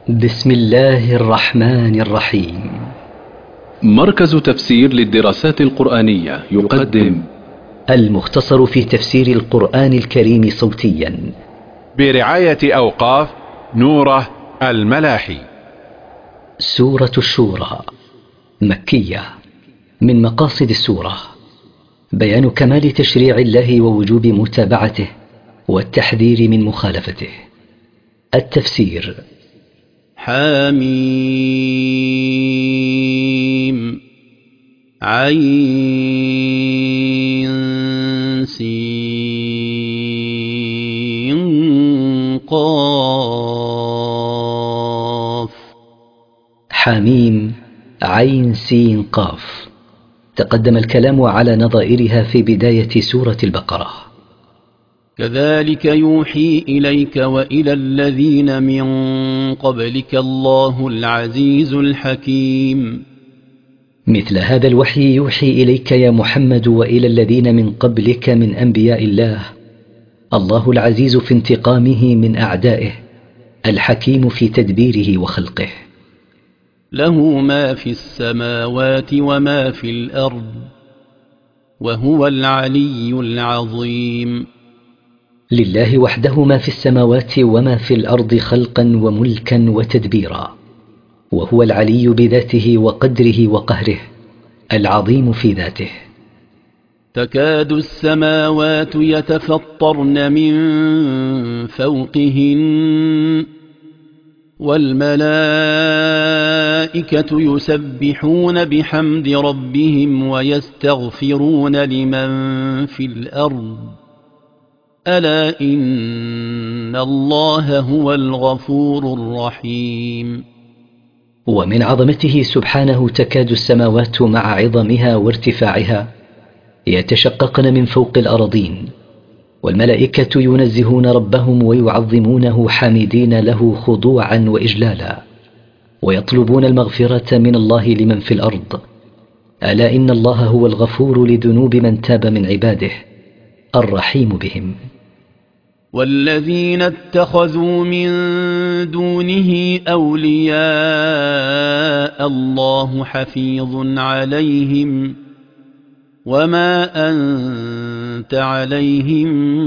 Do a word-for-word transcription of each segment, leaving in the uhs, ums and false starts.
بسم الله الرحمن الرحيم. مركز تفسير للدراسات القرآنية يقدم المختصر في تفسير القرآن الكريم صوتيا برعاية أوقاف نوره الملاحي. سورة الشورى مكية. من مقاصد السورة بيان كمال تشريع الله ووجوب متابعته والتحذير من مخالفته. التفسير: حميم عين سين قاف. حميم عين سين قاف. تقدم الكلام على نظائرها في بداية سورة البقرة. كذلك يوحي إليك وإلى الذين من قبلك الله العزيز الحكيم. مثل هذا الوحي يوحي إليك يا محمد وإلى الذين من قبلك من أنبياء الله الله العزيز في انتقامه من أعدائه، الحكيم في تدبيره وخلقه. له ما في السماوات وما في الأرض وهو العلي العظيم. لله وحده ما في السماوات وما في الأرض خلقا وملكا وتدبيرا، وهو العلي بذاته وقدره وقهره، العظيم في ذاته. تكاد السماوات يتفطرن من فوقهن والملائكة يسبحون بحمد ربهم ويستغفرون لمن في الأرض ألا إن الله هو الغفور الرحيم. ومن عظمته سبحانه تكاد السماوات مع عظمها وارتفاعها يتشققن من فوق الأراضين، والملائكة ينزهون ربهم ويعظمونه حامدين له خضوعا وإجلالا، ويطلبون المغفرة من الله لمن في الأرض ألا إن الله هو الغفور لذنوب من تاب من عباده الرحيم بهم. والذين اتخذوا من دونه أولياء الله حفيظ عليهم وما أنت عليهم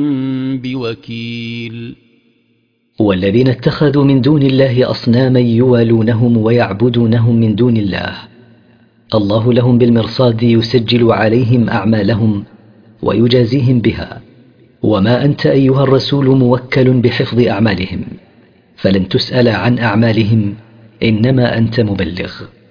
بوكيل. والذين اتخذوا من دون الله أصناما يوالونهم ويعبدونهم من دون الله الله لهم بالمرصاد يسجل عليهم أعمالهم ويجازيهم بها، وما أنت أيها الرسول موكل بحفظ أعمالهم، فلن تسأل عن أعمالهم، إنما أنت مبلغ.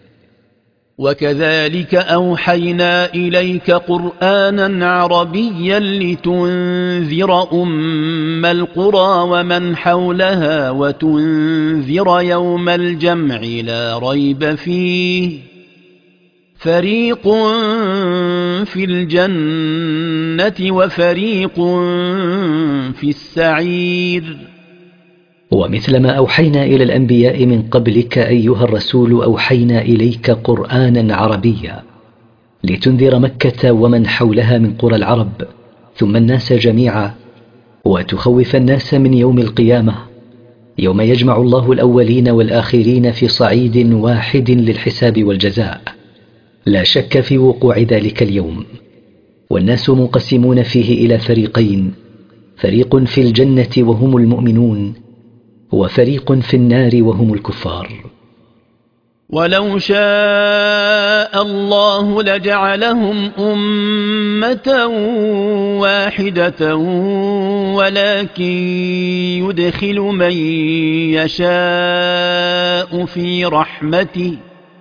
وكذلك أوحينا إليك قرآنا عربيا لتنذر أم القرى ومن حولها وتنذر يوم الجمع لا ريب فيه فريق في الجنة وفريق في السعير. ومثل ما أوحينا إلى الأنبياء من قبلك أيها الرسول أوحينا إليك قرآنا عربيا لتنذر مكة ومن حولها من قرى العرب ثم الناس جميعا، وتخوف الناس من يوم القيامة يوم يجمع الله الأولين والآخرين في صعيد واحد للحساب والجزاء. لا شك في وقوع ذلك اليوم، والناس منقسمون فيه إلى فريقين: فريق في الجنة وهم المؤمنون، وفريق في النار وهم الكفار. ولو شاء الله لجعلهم أمة واحدة ولكن يدخل من يشاء في رحمته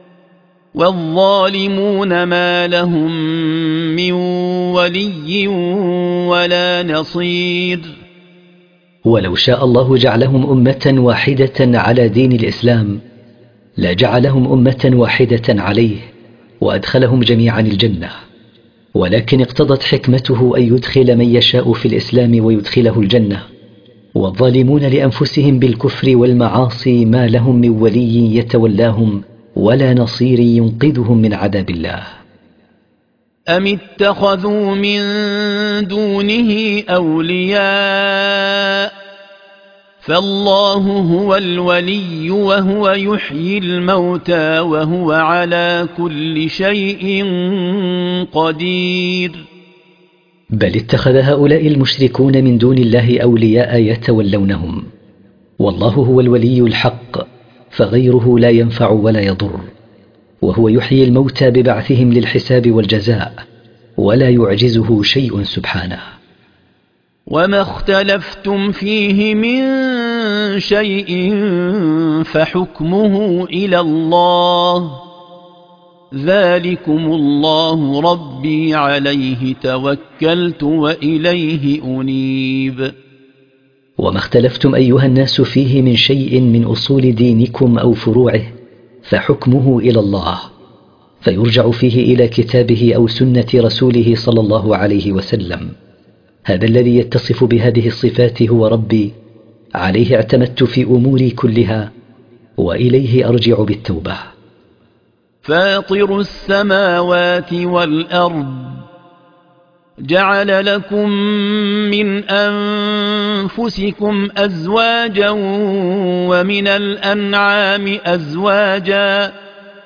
والظالمون ما لهم من ولي ولا نصير. ولو شاء الله جعلهم أمة واحدة على دين الإسلام لجعلهم أمة واحدة عليه وأدخلهم جميعا الجنة، ولكن اقتضت حكمته أن يدخل من يشاء في الإسلام ويدخله الجنة، والظالمون لأنفسهم بالكفر والمعاصي ما لهم من ولي يتولاهم ولا نصير ينقذهم من عذاب الله. أم اتخذوا من دونه أولياء فالله هو الولي وهو يحيي الموتى وهو على كل شيء قدير. بل اتخذ هؤلاء المشركون من دون الله أولياء يتولونهم، والله هو الولي الحق، فغيره لا ينفع ولا يضر، وهو يحيي الموتى ببعثهم للحساب والجزاء، ولا يعجزه شيء سبحانه. وما اختلفتم فيه من شيء فحكمه إلى الله، ذلكم الله ربي عليه توكلت وإليه أنيب. وما اختلفتم أيها الناس فيه من شيء من أصول دينكم أو فروعه فحكمه إلى الله، فيرجع فيه إلى كتابه أو سنة رسوله صلى الله عليه وسلم. هذا الذي يتصف بهذه الصفات هو ربي، عليه اعتمدت في أموري كلها، وإليه أرجع بالتوبة. فاطر السماوات والأرض، جعل لكم من أنفسكم أزواجا ومن الأنعام أزواجا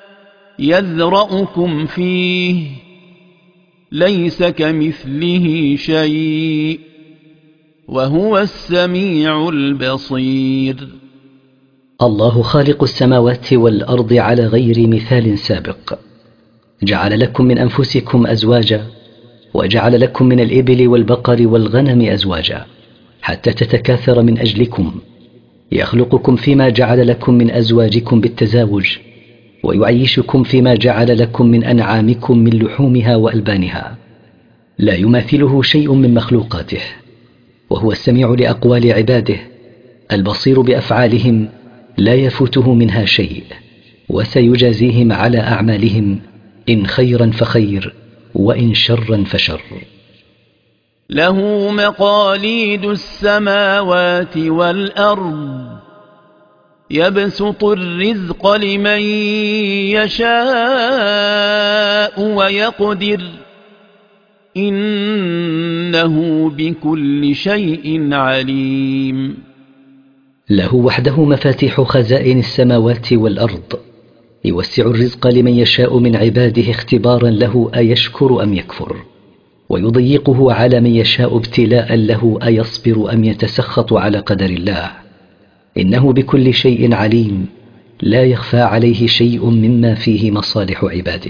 يذرأكم فيه، ليس كمثله شيء وهو السميع البصير. الله خالق السماوات والأرض على غير مثال سابق، جعل لكم من أنفسكم أزواجا، وجعل لكم من الإبل والبقر والغنم أزواجا حتى تتكاثر من أجلكم، يخلقكم فيما جعل لكم من أزواجكم بالتزاوج، ويعيشكم فيما جعل لكم من أنعامكم من لحومها وألبانها، لا يماثله شيء من مخلوقاته، وهو السميع لأقوال عباده، البصير بأفعالهم، لا يفوته منها شيء، وسيجازيهم على أعمالهم، إن خيرا فخير وإن شرا فشر. له مقاليد السماوات والأرض، يبسط الرزق لمن يشاء ويقدر، إنه بكل شيء عليم. له وحده مفاتيح خزائن السماوات والأرض، يوسع الرزق لمن يشاء من عباده اختبارا له أيشكر أم يكفر، ويضيقه على من يشاء ابتلاء له أيصبر أم يتسخط على قدر الله، إنه بكل شيء عليم، لا يخفى عليه شيء مما فيه مصالح عباده.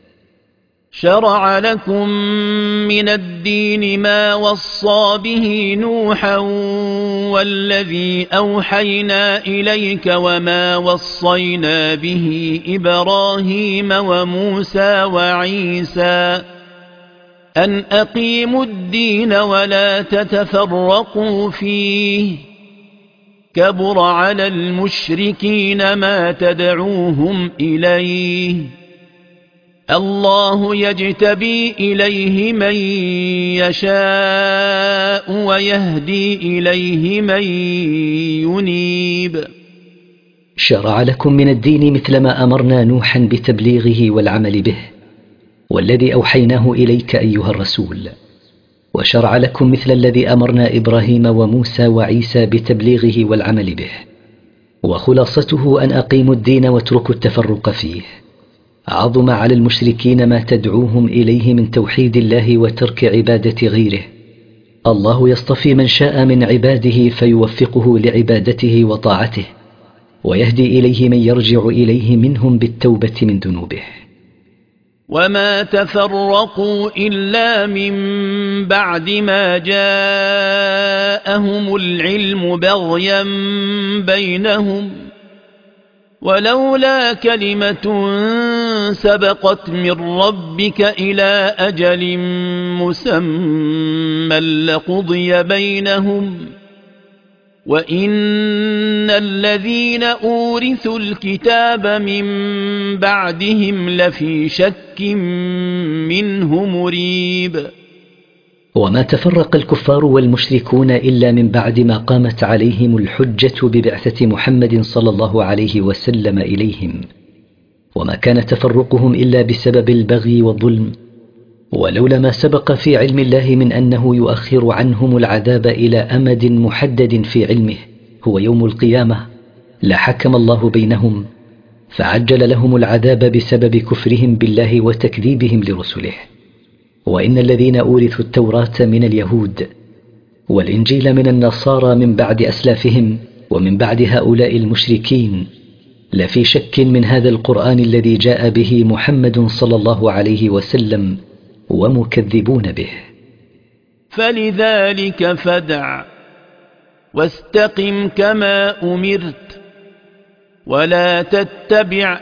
شرع لكم من الدين ما وصى به نوحا والذي أوحينا إليك وما وصينا به إبراهيم وموسى وعيسى أن أقيموا الدين ولا تتفرقوا فيه، كبر على المشركين ما تدعوهم إليه، الله يجتبي إليه من يشاء ويهدي إليه من ينيب. شرع لكم من الدين مثل ما أمرنا نوحا بتبليغه والعمل به، والذي أوحيناه إليك أيها الرسول، وشرع لكم مثل الذي أمرنا إبراهيم وموسى وعيسى بتبليغه والعمل به، وخلاصته أن أقيموا الدين واتركوا التفرق فيه. عظم على المشركين ما تدعوهم إليه من توحيد الله وترك عبادة غيره. الله يصطفي من شاء من عباده فيوفقه لعبادته وطاعته، ويهدي إليه من يرجع إليه منهم بالتوبة من ذنوبه. وما تفرقوا إلا من بعد ما جاءهم العلم بغيا بينهم، ولولا كلمة سبقت من ربك إلى أجل مسمى لقضي بينهم، وإن الذين أورثوا الكتاب من بعدهم لفي شك منه مريب. وما تفرق الكفار والمشركون إلا من بعد ما قامت عليهم الحجة ببعثة محمد صلى الله عليه وسلم إليهم، وما كان تفرقهم إلا بسبب البغي والظلم، ولولا ما سبق في علم الله من أنه يؤخر عنهم العذاب إلى أمد محدد في علمه هو يوم القيامة لحكم الله بينهم فعجل لهم العذاب بسبب كفرهم بالله وتكذيبهم لرسله. وإن الذين أورثوا التوراة من اليهود والإنجيل من النصارى من بعد أسلافهم ومن بعد هؤلاء المشركين لفي شك من هذا القرآن الذي جاء به محمد صلى الله عليه وسلم ومكذبون به. فلذلك فادع واستقم كما أمرت ولا تتبع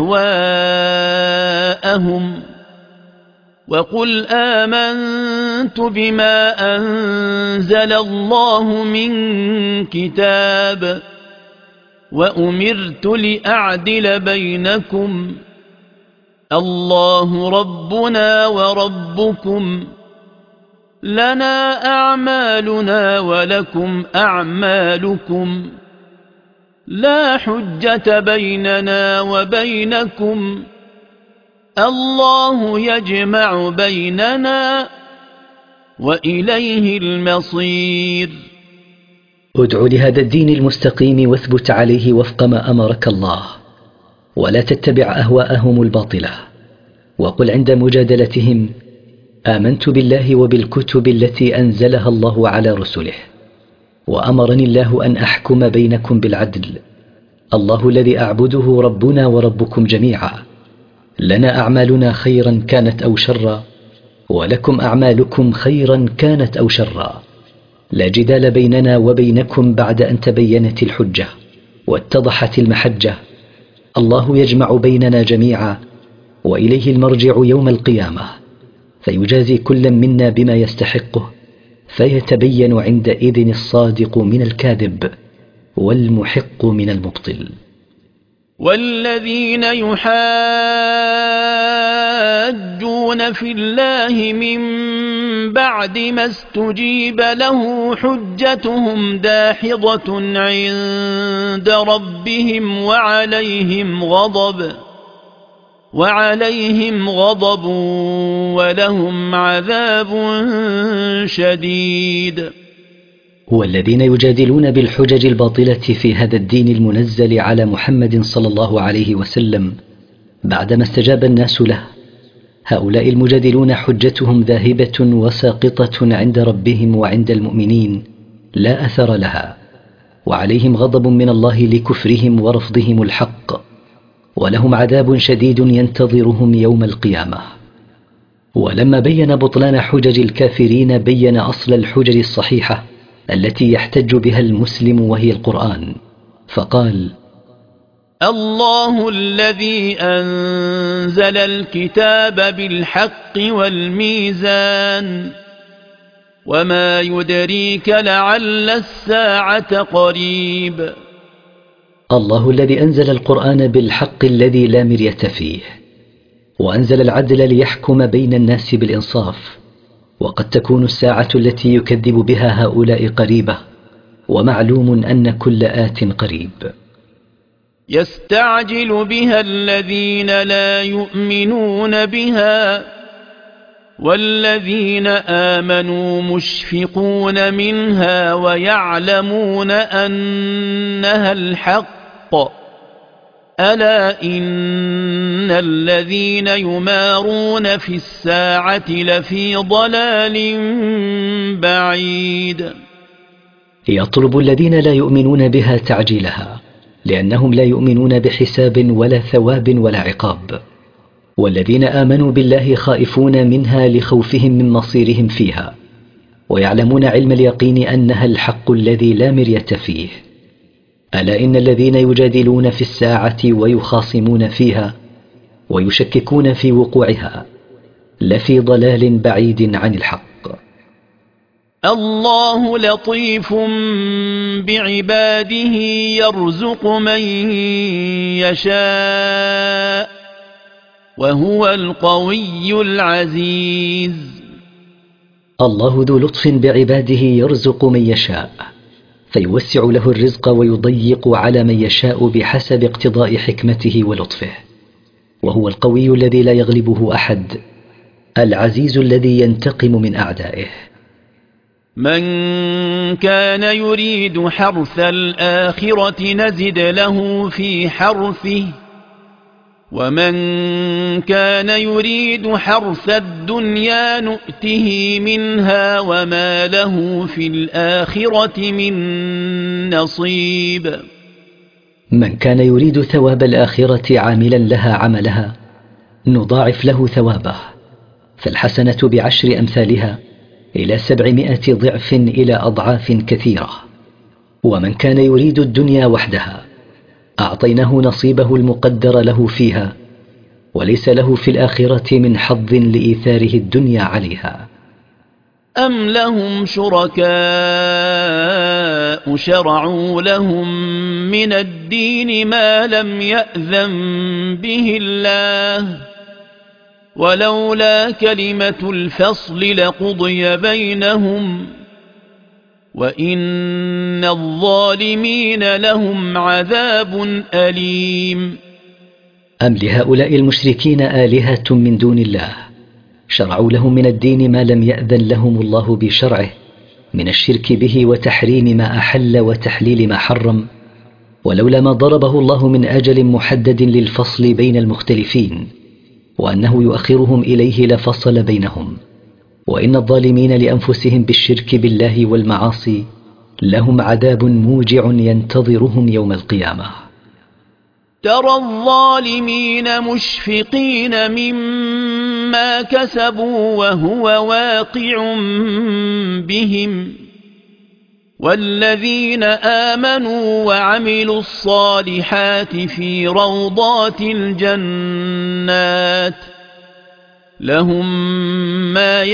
أهواءهم وقل آمنت بما أنزل الله من كتاب وأمرت لأعدل بينكم الله ربنا وربكم لنا أعمالنا ولكم أعمالكم لا حجة بيننا وبينكم الله يجمع بيننا وإليه المصير. ادع لهذا الدين المستقيم واثبت عليه وفق ما أمرك الله ولا تتبع أهواءهم الباطلة وقل عند مجادلتهم آمنت بالله وبالكتب التي أنزلها الله على رسله وأمرني الله أن أحكم بينكم بالعدل الله الذي أعبده ربنا وربكم جميعا لنا أعمالنا خيرا كانت أو شرا ولكم أعمالكم خيرا كانت أو شرا لا جدال بيننا وبينكم بعد أن تبينت الحجة واتضحت المحجة الله يجمع بيننا جميعا وإليه المرجع يوم القيامة فيجازي كل منا بما يستحقه فيتبين عندئذ الصادق من الكاذب والمحق من المبطل. والذين يحاجون في الله من بعد ما استجيب له حجتهم داحضة عند ربهم وعليهم غضب وعليهم غضب ولهم عذاب شديد. والذين يجادلون بالحجج الباطلة في هذا الدين المنزل على محمد صلى الله عليه وسلم بعدما استجاب الناس له هؤلاء المجادلون حجتهم ذاهبة وساقطة عند ربهم وعند المؤمنين لا أثر لها وعليهم غضب من الله لكفرهم ورفضهم الحق ولهم عذاب شديد ينتظرهم يوم القيامة. ولما بين بطلان حجج الكافرين بين أصل الحجج الصحيحة التي يحتج بها المسلم وهي القرآن فقال الله الذي أنزل الكتاب بالحق والميزان وما يدريك لعل الساعة قريب. الله الذي أنزل القرآن بالحق الذي لا مرية فيه وأنزل العدل ليحكم بين الناس بالإنصاف وقد تكون الساعة التي يكذب بها هؤلاء قريبة ومعلوم أن كل آت قريب. يستعجل بها الذين لا يؤمنون بها والذين آمنوا مشفقون منها ويعلمون أنها الحق ألا إن الذين يمارون في الساعة لفي ضلال بعيد. يطلب الذين لا يؤمنون بها تعجيلها لأنهم لا يؤمنون بحساب ولا ثواب ولا عقاب والذين آمنوا بالله خائفون منها لخوفهم من مصيرهم فيها ويعلمون علم اليقين أنها الحق الذي لا مرية فيه. ألا إن الذين يجادلون في الساعة ويخاصمون فيها ويشككون في وقوعها لفي ضلال بعيد عن الحق. الله لطيف بعباده يرزق من يشاء وهو القوي العزيز. الله ذو لطف بعباده يرزق من يشاء فيوسع له الرزق ويضيق على من يشاء بحسب اقتضاء حكمته ولطفه وهو القوي الذي لا يغلبه أحد العزيز الذي ينتقم من أعدائه. من كان يريد حرث الآخرة نزد له في حرثه ومن كان يريد حرث الدنيا نؤته منها وما له في الآخرة من نصيب. من كان يريد ثواب الآخرة عاملا لها عملها نضاعف له ثوابه، فالحسنة بعشر أمثالها إلى سبعمائة ضعف إلى أضعاف كثيرة. ومن كان يريد الدنيا وحدها أعطيناه نصيبه المقدر له فيها وليس له في الآخرة من حظ لإيثاره الدنيا عليها. أم لهم شركاء شرعوا لهم من الدين ما لم يأذن به الله ولولا كلمة الفصل لقضي بينهم وإن الظالمين لهم عذاب أليم. أم لهؤلاء المشركين آلهة من دون الله شرعوا لهم من الدين ما لم يأذن لهم الله بشرعه من الشرك به وتحريم ما أحل وتحليل ما حرم، ولولا ما ضربه الله من أجل محدد للفصل بين المختلفين وأنه يؤخرهم إليه لفصل بينهم. وإن الظالمين لأنفسهم بالشرك بالله والمعاصي لهم عذاب موجع ينتظرهم يوم القيامة. ترى الظالمين مشفقين مما كسبوا وهو واقع بهم والذين آمنوا وعملوا الصالحات في روضات الجنات لهم ما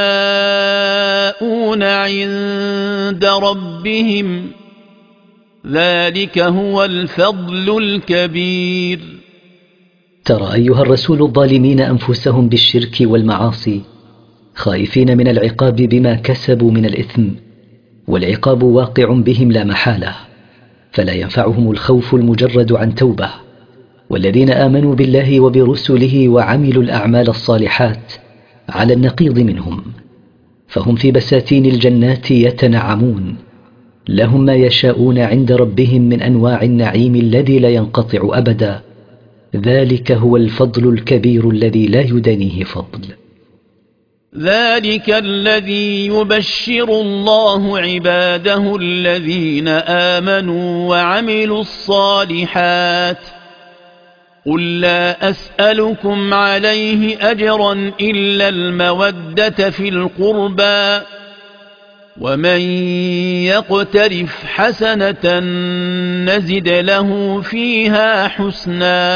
يشاءون عند ربهم ذلك هو الفضل الكبير. ترى أيها الرسول الظالمين أنفسهم بالشرك والمعاصي خائفين من العقاب بما كسبوا من الإثم، والعقاب واقع بهم لا محالة، فلا ينفعهم الخوف المجرد عن توبة. والذين آمنوا بالله وبرسله وعملوا الأعمال الصالحات على النقيض منهم فهم في بساتين الجنات يتنعمون لهم ما يشاءون عند ربهم من أنواع النعيم الذي لا ينقطع أبدا، ذلك هو الفضل الكبير الذي لا يدانيه فضل. ذلك الذي يبشر الله عباده الذين آمنوا وعملوا الصالحات قل لا أسألكم عليه أجرا إلا المودة في القربى ومن يقترف حسنة نزد له فيها حسنا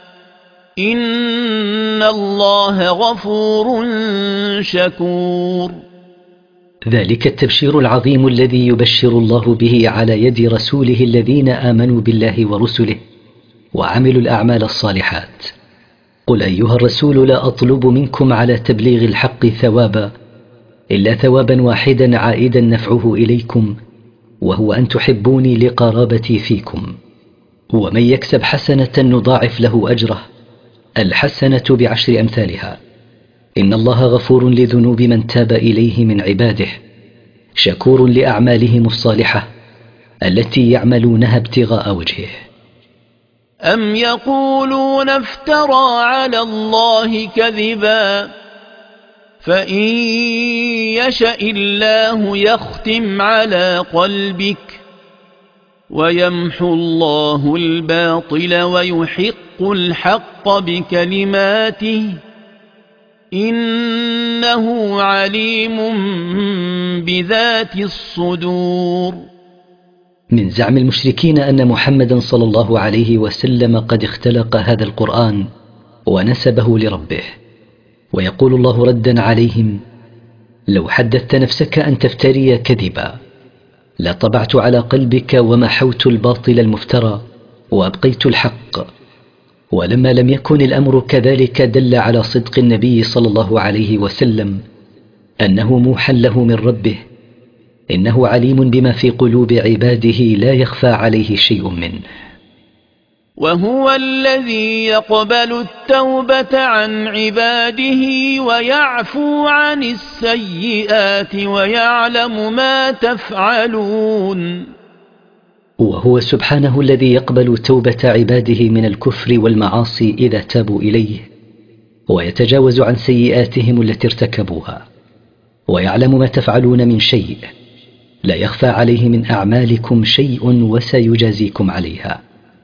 إن الله غفور شكور. ذلك التبشير العظيم الذي يبشر الله به على يد رسوله الذين آمنوا بالله ورسله وعملوا الأعمال الصالحات. قل أيها الرسول لا أطلب منكم على تبليغ الحق ثوابا إلا ثوابا واحدا عائدا نفعه إليكم وهو أن تحبوني لقرابتي فيكم. ومن يكسب حسنة نضاعف له أجره الحسنة بعشر أمثالها. إن الله غفور لذنوب من تاب إليه من عباده شكور لأعمالهم الصالحة التي يعملونها ابتغاء وجهه. أم يقولون افترى على الله كذبا فإن يشأ الله يختم على قلبك ويمحو الله الباطل ويحق الحق بكلماته إنه عليم بذات الصدور. من زعم المشركين أن محمدا صلى الله عليه وسلم قد اختلق هذا القرآن ونسبه لربه، ويقول الله ردا عليهم لو حدثت نفسك أن تفتري كذبا لطبعت على قلبك ومحوت الباطل المفترى وأبقيت الحق. ولما لم يكن الأمر كذلك دل على صدق النبي صلى الله عليه وسلم أنه موحى له من ربه إنه عليم بما في قلوب عباده لا يخفى عليه شيء منه. وهو الذي يقبل التوبة عن عباده ويعفو عن السيئات ويعلم ما تفعلون. وهو سبحانه الذي يقبل توبة عباده من الكفر والمعاصي إذا تابوا إليه، ويتجاوز عن سيئاتهم التي ارتكبوها، ويعلم ما تفعلون من شيء، لا يخفى عليه من أعمالكم شيء وسيجازيكم عليها.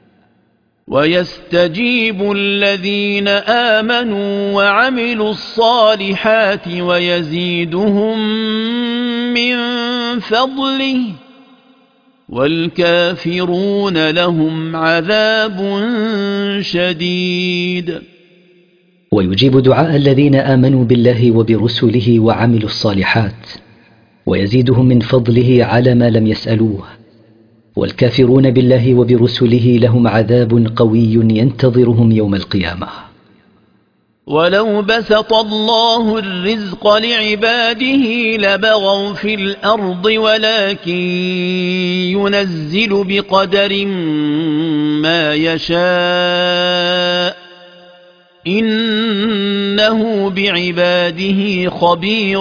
ويستجيب الذين آمنوا وعملوا الصالحات ويزيدهم من فضله، والكافرون لهم عذاب شديد. ويجيب دعاء الذين آمنوا بالله وبرسله وعملوا الصالحات، ويزيدهم من فضله على ما لم يسألوه، والكافرون بالله وبرسله لهم عذاب قوي ينتظرهم يوم القيامة. ولو بسط الله الرزق لعباده لبغوا في الأرض ولكن ينزل بقدر ما يشاء إنه بعباده خبير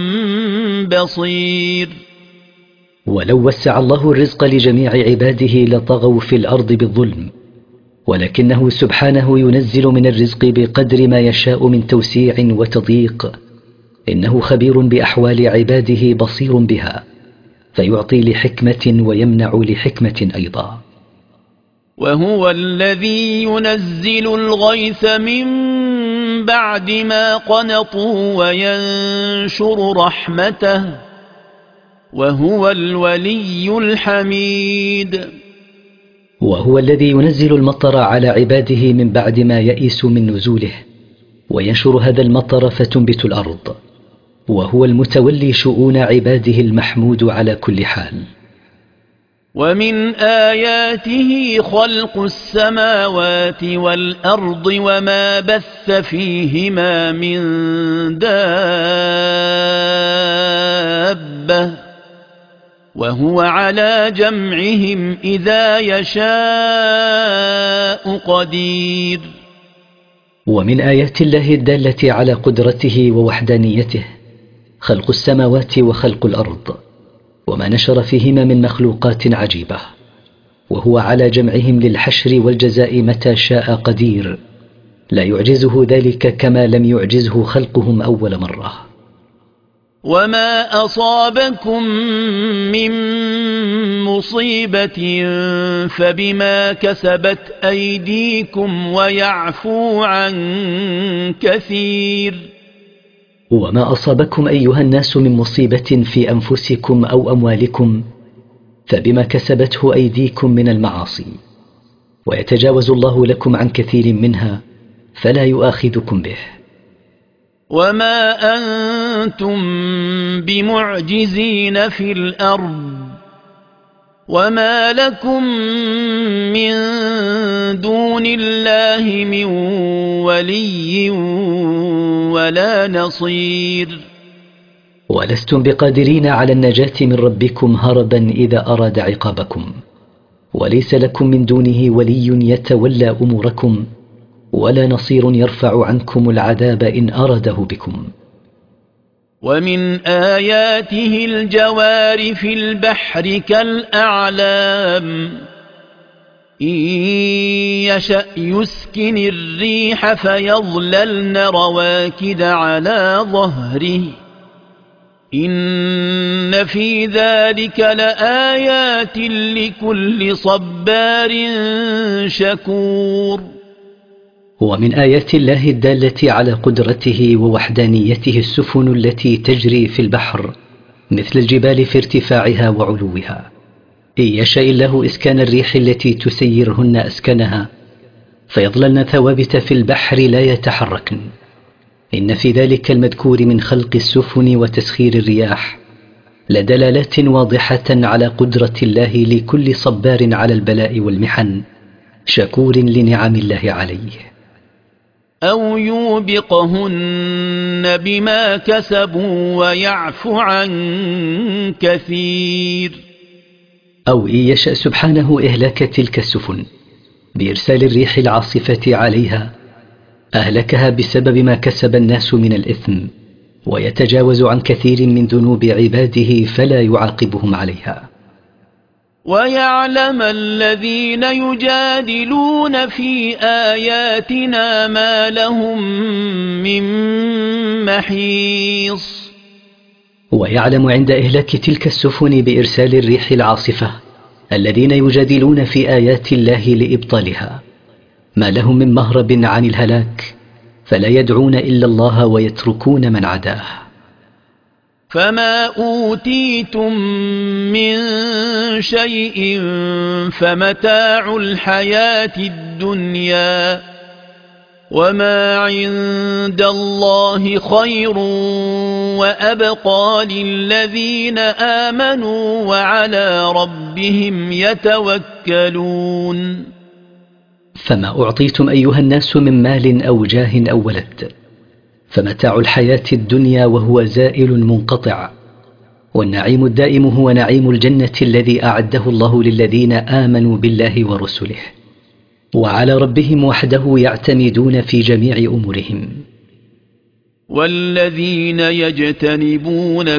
بصير. ولو وسع الله الرزق لجميع عباده لطغوا في الأرض بالظلم، ولكنه سبحانه ينزل من الرزق بقدر ما يشاء من توسيع وتضييق، إنه خبير بأحوال عباده بصير بها، فيعطي لحكمة ويمنع لحكمة أيضا. وهو الذي ينزل الغيث من بعد ما قنطوا وينشر رحمته، وهو الولي الحميد. وهو الذي ينزل المطر على عباده من بعد ما يئسوا من نزوله، وينشر هذا المطر فتنبت الأرض، وهو المتولي شؤون عباده المحمود على كل حال. ومن آياته خلق السماوات والأرض وما بث فيهما من دابة، وهو على جمعهم إذا يشاء قدير. ومن آيات الله الدالة على قدرته ووحدانيته خلق السماوات وخلق الأرض وما نشر فيهما من مخلوقات عجيبة، وهو على جمعهم للحشر والجزاء متى شاء قدير، لا يعجزه ذلك كما لم يعجزه خلقهم أول مرة. وما أصابكم من مصيبة فبما كسبت أيديكم ويعفو عن كثير. وما أصابكم أيها الناس من مصيبة في أنفسكم أو أموالكم فبما كسبته أيديكم من المعاصي، ويتجاوز الله لكم عن كثير منها فلا يؤاخذكم به. وما أنتم بمعجزين في الأرض وما لكم من دون الله من ولي ولا نصير. ولستم بقادرين على النجاة من ربكم هربا إذا أراد عقابكم، وليس لكم من دونه ولي يتولى أموركم ولا نصير يرفع عنكم العذاب إن أراده بكم. ومن آياته الجوار في البحر كالأعلام إن يشأ يسكن الريح فيظللن رواكد على ظهره إن في ذلك لآيات لكل صبار شكور. ومن آيات الله الدالة على قدرته ووحدانيته السفن التي تجري في البحر مثل الجبال في ارتفاعها وعلوها، إن يشاء الله إسكان الريح التي تسيرهن أسكنها فيظللن ثوابت في البحر لا يتحركن. إن في ذلك المذكور من خلق السفن وتسخير الرياح لدلالات واضحة على قدرة الله لكل صبار على البلاء والمحن شكور لنعم الله عليه. أو يوبقهن بما كسبوا ويعفو عن كثير. أو إن يشأ سبحانه إهلاك تلك السفن بإرسال الريح العاصفة عليها أهلكها بسبب ما كسب الناس من الإثم، ويتجاوز عن كثير من ذنوب عباده فلا يعاقبهم عليها. ويعلم الذين يجادلون في آياتنا ما لهم من محيص. ويعلم عند إهلاك تلك السفن بإرسال الريح العاصفة الذين يجادلون في آيات الله لإبطالها ما لهم من مهرب عن الهلاك، فلا يدعون إلا الله ويتركون من عداه. فما أوتيتم من شيء فمتاع الحياة الدنيا وما عند الله خير وأبقى للذين آمنوا وعلى ربهم يتوكلون. فما أعطيتم أيها الناس من مال أو جاه أو ولد فمتاع الحياة الدنيا وهو زائل منقطع، والنعيم الدائم هو نعيم الجنة الذي أعده الله للذين آمنوا بالله ورسله وعلى ربهم وحده يعتمدون في جميع أمورهم. والذين يجتنبون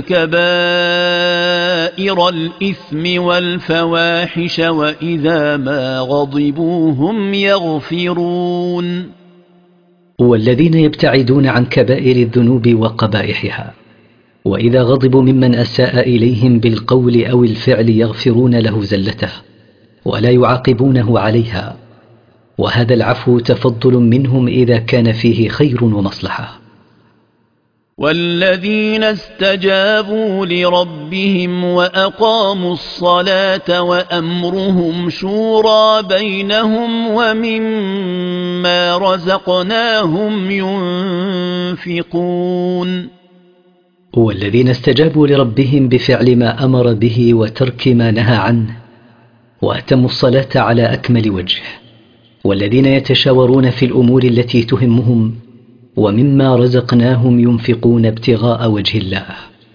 كبائر الإثم والفواحش وإذا ما غضبوا هم يغفرون. والذين يبتعدون عن كبائر الذنوب وقبائحها وإذا غضبوا ممن أساء إليهم بالقول أو الفعل يغفرون له زلته ولا يعاقبونه عليها، وهذا العفو تفضل منهم إذا كان فيه خير ومصلحة. والذين استجابوا لربهم وأقاموا الصلاة وأمرهم شورى بينهم ومما رزقناهم ينفقون. والذين استجابوا لربهم بفعل ما أمر به وترك ما نهى عنه وأتموا الصلاة على أكمل وجه، والذين يتشاورون في الأمور التي تهمهم ومما رزقناهم ينفقون ابتغاء وجه الله.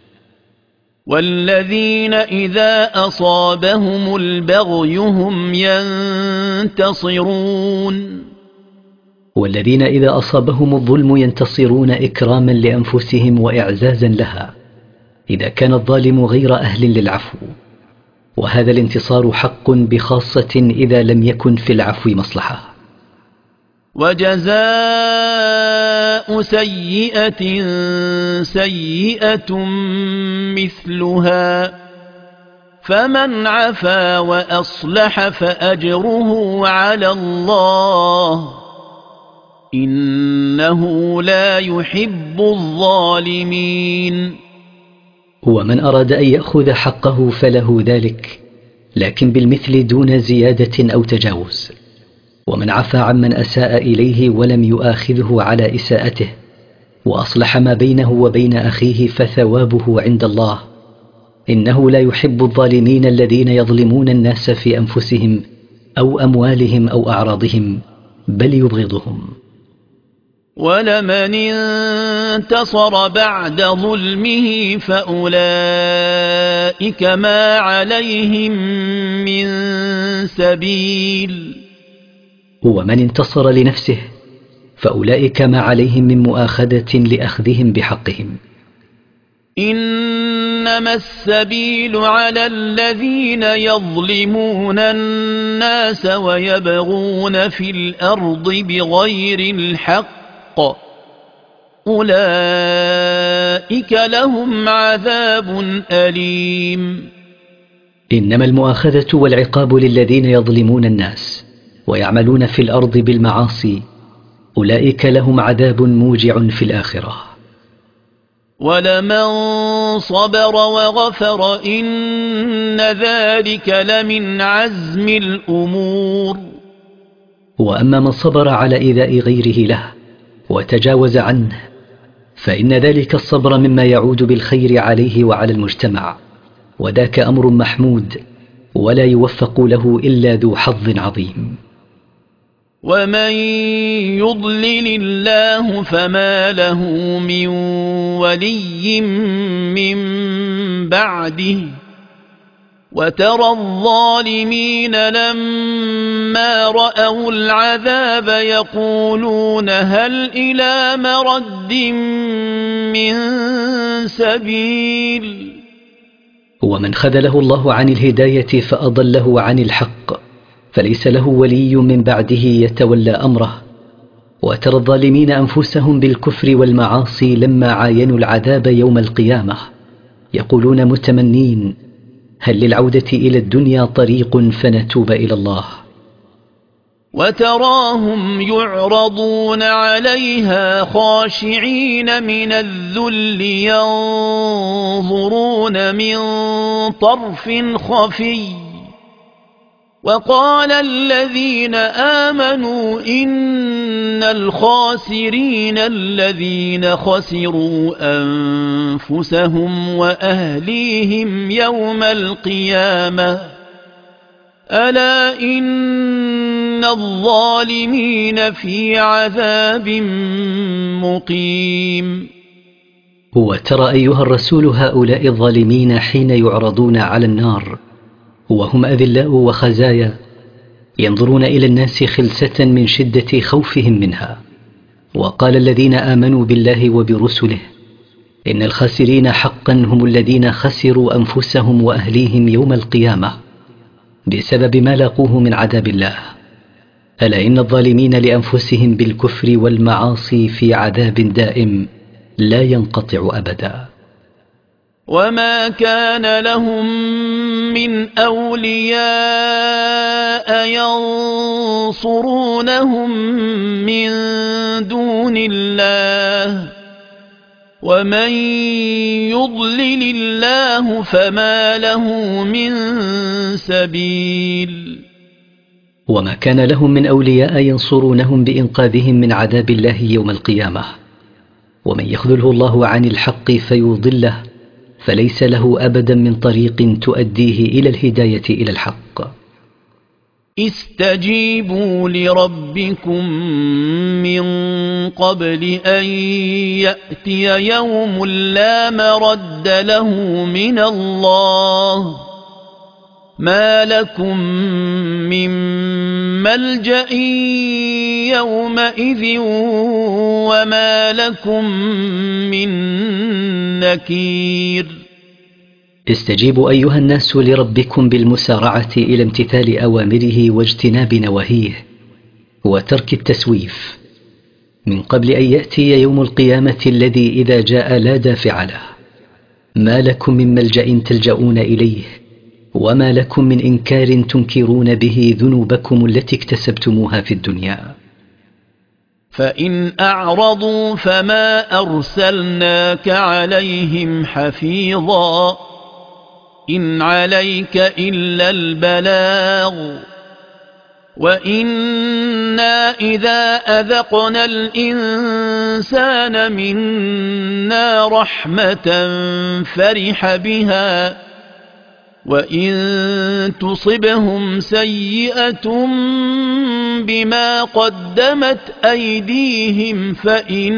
والذين إذا أصابهم البغي هم ينتصرون. والذين إذا أصابهم الظلم ينتصرون إكراما لأنفسهم وإعزازا لها إذا كان الظالم غير أهل للعفو، وهذا الانتصار حق بخاصة إذا لم يكن في العفو مصلحة. وجزاء سيئة سيئة مثلها فمن عفا وأصلح فأجره على الله إنه لا يحب الظالمين. ومن أراد أن يأخذ حقه فله ذلك، لكن بالمثل دون زيادة أو تجاوز. ومن عفا عمن أساء إليه ولم يؤاخذه على إساءته وأصلح ما بينه وبين أخيه فثوابه عند الله، إنه لا يحب الظالمين الذين يظلمون الناس في أنفسهم أو أموالهم أو أعراضهم، بل يبغضهم. ولمن انتصر بعد ظلمه فأولئك ما عليهم من سبيل. ومن انتصر لنفسه فأولئك ما عليهم من مؤاخذة لأخذهم بحقهم. إنما السبيل على الذين يظلمون الناس ويبغون في الأرض بغير الحق أولئك لهم عذاب أليم. إنما المؤاخذة والعقاب للذين يظلمون الناس ويعملون في الأرض بالمعاصي، أولئك لهم عذاب موجع في الآخرة. ولمن صبر وغفر إن ذلك لمن عزم الأمور. وأما من صبر على إيذاء غيره له وتجاوز عنه فإن ذلك الصبر مما يعود بالخير عليه وعلى المجتمع، وذاك أمر محمود ولا يوفق له إلا ذو حظ عظيم. ومن يضلل الله فما له من ولي من بعده وترى الظالمين لما رأوا العذاب يقولون هل إلى مرد من سبيل. ومن خذله الله عن الهداية فأضله عن الحق فليس له ولي من بعده يتولى أمره. وترى الظالمين أنفسهم بالكفر والمعاصي لما عاينوا العذاب يوم القيامة يقولون متمنين هل للعودة إلى الدنيا طريق فنتوب إلى الله. وتراهم يعرضون عليها خاشعين من الذل ينظرون من طرف خفي وقال الذين آمنوا إن الخاسرين الذين خسروا أنفسهم وأهليهم يوم القيامة ألا إن الظالمين في عذاب مقيم. وترى أيها الرسول هؤلاء الظالمين حين يعرضون على النار وهم أذلاء وخزايا ينظرون إلى الناس خلسة من شدة خوفهم منها. وقال الذين آمنوا بالله وبرسله إن الخاسرين حقا هم الذين خسروا أنفسهم وأهليهم يوم القيامة بسبب ما لاقوه من عذاب الله. ألا إن الظالمين لأنفسهم بالكفر والمعاصي في عذاب دائم لا ينقطع أبدا. وما كان لهم من أولياء ينصرونهم من دون الله ومن يضلل الله فما له من سبيل. وما كان لهم من أولياء ينصرونهم بإنقاذهم من عذاب الله يوم القيامة ومن يخذله الله عن الحق فيضله فليس له أبدا من طريق تؤديه إلى الهداية إلى الحق. استجيبوا لربكم من قبل أن يأتي يوم لا مرد له من الله ما لكم من ملجأ يومئذ وما لكم من نكير. استجيبوا أيها الناس لربكم بالمسارعة إلى امتثال أوامره واجتناب نواهيه وترك التسويف من قبل أن يأتي يوم القيامة الذي إذا جاء لا دافع له. ما لكم من ملجأ تلجؤون إليه وما لكم من إنكار تنكرون به ذنوبكم التي اكتسبتموها في الدنيا. فإن أعرضوا فما أرسلناك عليهم حفيظا إن عليك إلا البلاغ وإنا إذا أذقنا الإنسان منا رحمة فرح بها وإن تصبهم سيئة بما قدمت أيديهم فإن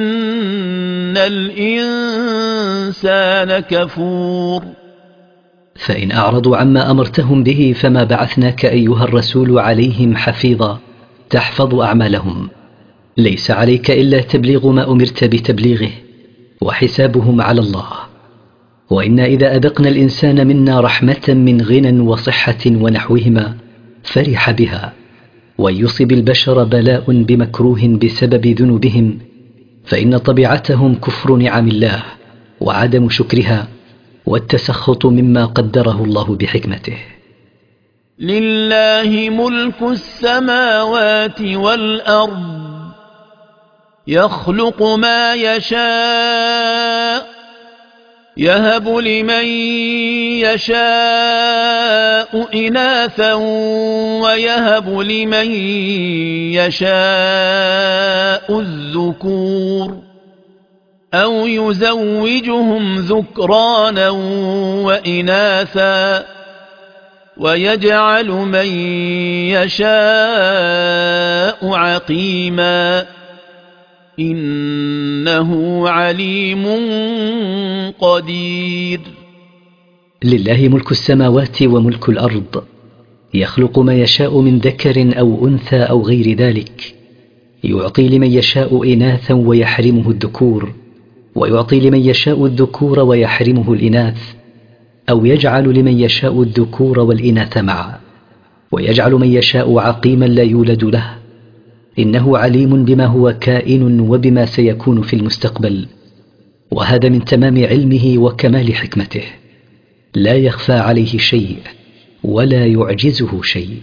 الإنسان كفور. فإن أعرضوا عما أمرتهم به فما بعثناك أيها الرسول عليهم حفيظا تحفظ أعمالهم. ليس عليك إلا تبليغ ما أمرت بتبليغه وحسابهم على الله. وإنا إذا أذقنا الإنسان منا رحمة من غنى وصحة ونحوهما فرح بها وإن يصب البشر بلاء بمكروه بسبب ذنوبهم فإن طبيعتهم كفر نعم الله وعدم شكرها والتسخط مما قدره الله بحكمته. لله ملك السماوات والأرض يخلق ما يشاء يهب لمن يشاء إناثا ويهب لمن يشاء الذكور أو يزوجهم ذكرانا وإناثا ويجعل من يشاء عقيما إنه عليم قدير. لله ملك السماوات وملك الأرض، يخلق ما يشاء من ذكر أو أنثى أو غير ذلك، يعطي لمن يشاء إناثا ويحرمه الذكور، ويعطي لمن يشاء الذكور ويحرمه الإناث، أو يجعل لمن يشاء الذكور والإناث معا، ويجعل من يشاء عقيما لا يولد له. إنه عليم بما هو كائن وبما سيكون في المستقبل، وهذا من تمام علمه وكمال حكمته، لا يخفى عليه شيء ولا يعجزه شيء.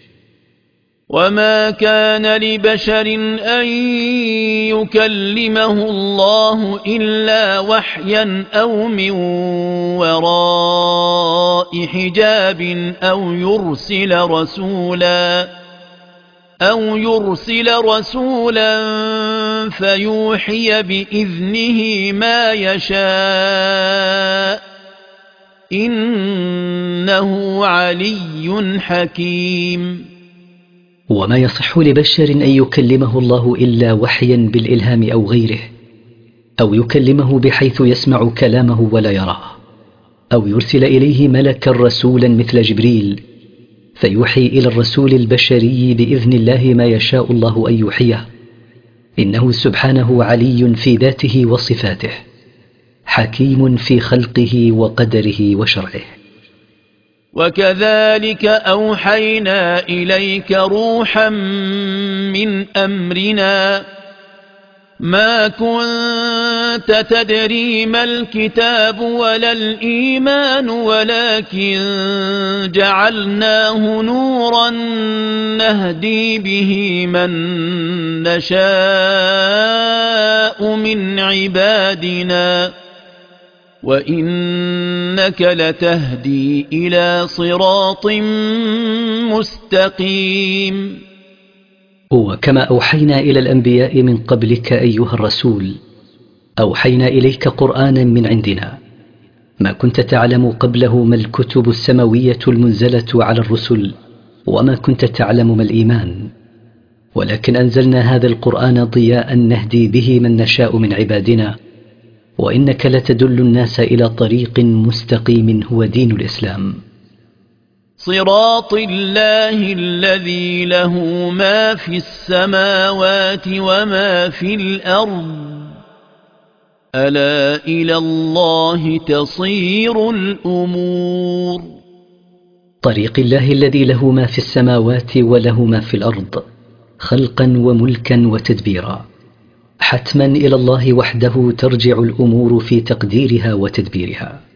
وما كان لبشر أن يكلمه الله إلا وحيا أو من وراء حجاب أو يرسل رسولا أو يرسل رسولا فيوحي بإذنه ما يشاء، إنه علي حكيم. وما يصح لبشر أن يكلمه الله إلا وحيا بالإلهام أو غيره، أو يكلمه بحيث يسمع كلامه ولا يراه، أو يرسل إليه ملكا رسولا مثل جبريل فيوحي إلى الرسول البشري بإذن الله ما يشاء الله أن يوحيه. إنه سبحانه علي في ذاته وصفاته، حكيم في خلقه وقدره وشرعه. وكذلك أوحينا إليك روحا من أمرنا ما كنت تدري ما الكتاب ولا الإيمان ولكن جعلناه نورا نهدي به من نشاء من عبادنا وإنك لتهدي إلى صراط مستقيم. وكما أوحينا إلى الأنبياء من قبلك أيها الرسول، أوحينا إليك قرآنا من عندنا، ما كنت تعلم قبله ما الكتب السماوية المنزلة على الرسل، وما كنت تعلم ما الإيمان، ولكن أنزلنا هذا القرآن ضياء نهدي به من نشاء من عبادنا، وإنك لتدل الناس إلى طريق مستقيم هو دين الإسلام. صراط الله الذي له ما في السماوات وما في الأرض ألا إلى الله تصير الأمور. طريق الله الذي له ما في السماوات وله ما في الأرض خلقا وملكا وتدبيرا، حتما إلى الله وحده ترجع الأمور في تقديرها وتدبيرها.